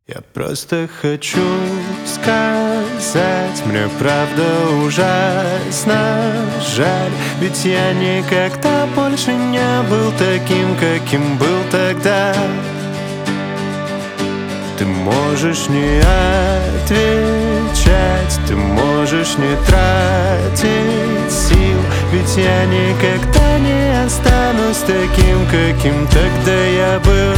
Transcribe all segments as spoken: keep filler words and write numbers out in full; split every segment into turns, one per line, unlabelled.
Я просто хочу сказать, мне правда ужасно жаль, ведь я никогда больше не был таким, каким был тогда. Ты можешь не отвечать, ты можешь не тратить сил, ведь я никогда не останусь таким, каким тогда я был.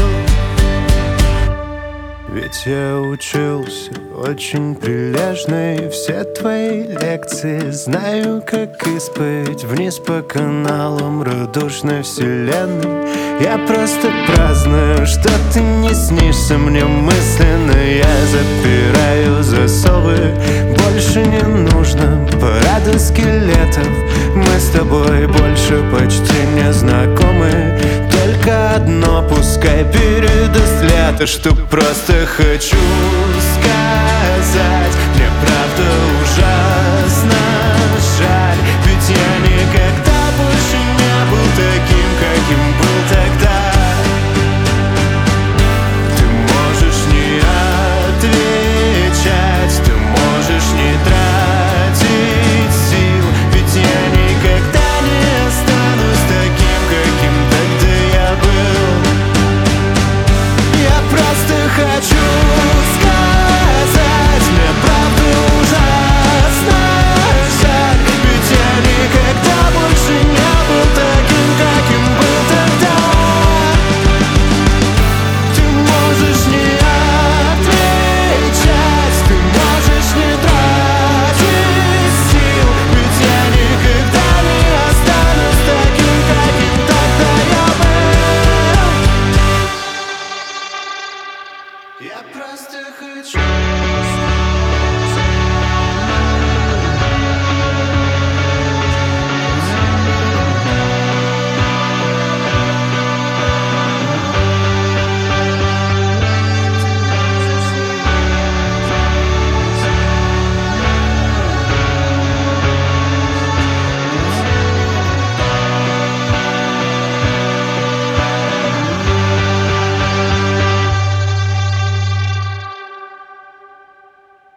Ведь я учился очень прилежно, и все твои лекции знаю, как исповедь вниз по каналам радушной вселенной. Я просто праздную, что ты не снишься мне мысленно. Я запираю засовы, больше не нужно парада скелетов. Мы с тобой больше почти не знакомы. Только одно, пускай передаст лето, что просто хочу сказать, мне правда ужасно жаль, ведь я никогда больше не был таким, каким был тогда. Ты можешь не отвечать, ты можешь не тратить сил, ведь я никогда не останусь таким, каким тогда я был. Я просто хочу сказать, мне правда ужасно жаль, ведь я никогда больше не был таким, каким был тогда. Ты можешь не отвечать, ты можешь не тратить сил, ведь я никогда не останусь таким, каким тогда я был. Я просто хочу